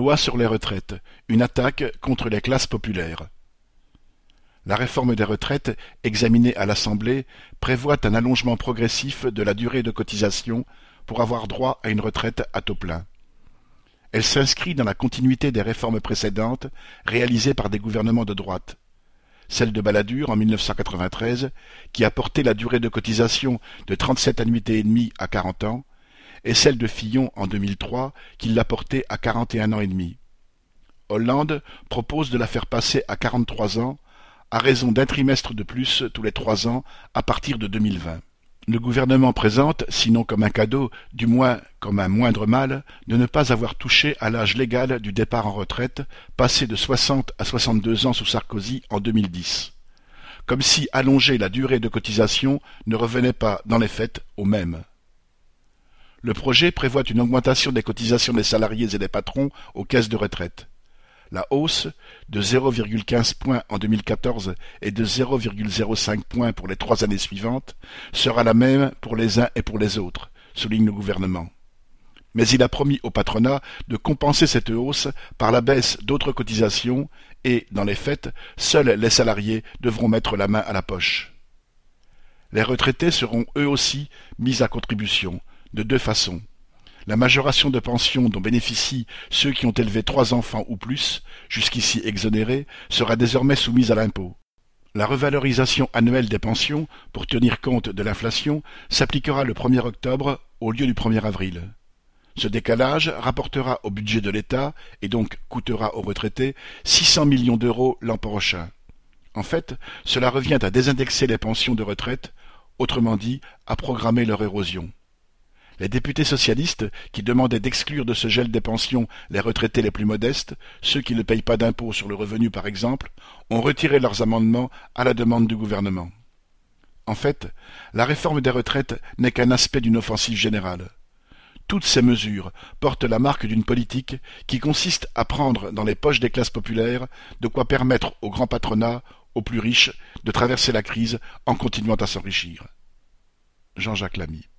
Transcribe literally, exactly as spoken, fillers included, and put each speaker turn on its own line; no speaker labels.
Loi sur les retraites, une attaque contre les classes populaires. La réforme des retraites, examinée à l'Assemblée, prévoit un allongement progressif de la durée de cotisation pour avoir droit à une retraite à taux plein. Elle s'inscrit dans la continuité des réformes précédentes réalisées par des gouvernements de droite. Celle de Balladur en mille neuf cent quatre-vingt-treize, qui a porté la durée de cotisation de trente-sept annuités et demie à quarante ans, et celle de Fillon en deux mille trois, qui l'a portée à quarante et un ans et demi. Hollande propose de la faire passer à quarante-trois ans, à raison d'un trimestre de plus tous les trois ans à partir de deux mille vingt. Le gouvernement présente, sinon comme un cadeau, du moins comme un moindre mal, de ne pas avoir touché à l'âge légal du départ en retraite, passé de soixante à soixante-deux ans sous Sarkozy en deux mille dix. Comme si allonger la durée de cotisation ne revenait pas, dans les faits, au même. Le projet prévoit une augmentation des cotisations des salariés et des patrons aux caisses de retraite. La hausse, de zéro virgule quinze points en deux mille quatorze et de zéro virgule zéro cinq points pour les trois années suivantes, sera la même pour les uns et pour les autres, souligne le gouvernement. Mais il a promis au patronat de compenser cette hausse par la baisse d'autres cotisations et, dans les faits, seuls les salariés devront mettre la main à la poche. Les retraités seront eux aussi mis à contribution, de deux façons. La majoration de pension dont bénéficient ceux qui ont élevé trois enfants ou plus, jusqu'ici exonérés, sera désormais soumise à l'impôt. La revalorisation annuelle des pensions, pour tenir compte de l'inflation, s'appliquera le premier octobre au lieu du premier avril. Ce décalage rapportera au budget de l'État, et donc coûtera aux retraités, six cents millions d'euros l'an prochain. En fait, cela revient à désindexer les pensions de retraite, autrement dit, à programmer leur érosion. Les députés socialistes, qui demandaient d'exclure de ce gel des pensions les retraités les plus modestes, ceux qui ne payent pas d'impôt sur le revenu par exemple, ont retiré leurs amendements à la demande du gouvernement. En fait, la réforme des retraites n'est qu'un aspect d'une offensive générale. Toutes ces mesures portent la marque d'une politique qui consiste à prendre dans les poches des classes populaires de quoi permettre au grand patronat, aux plus riches, de traverser la crise en continuant à s'enrichir. Jean-Jacques Lamy.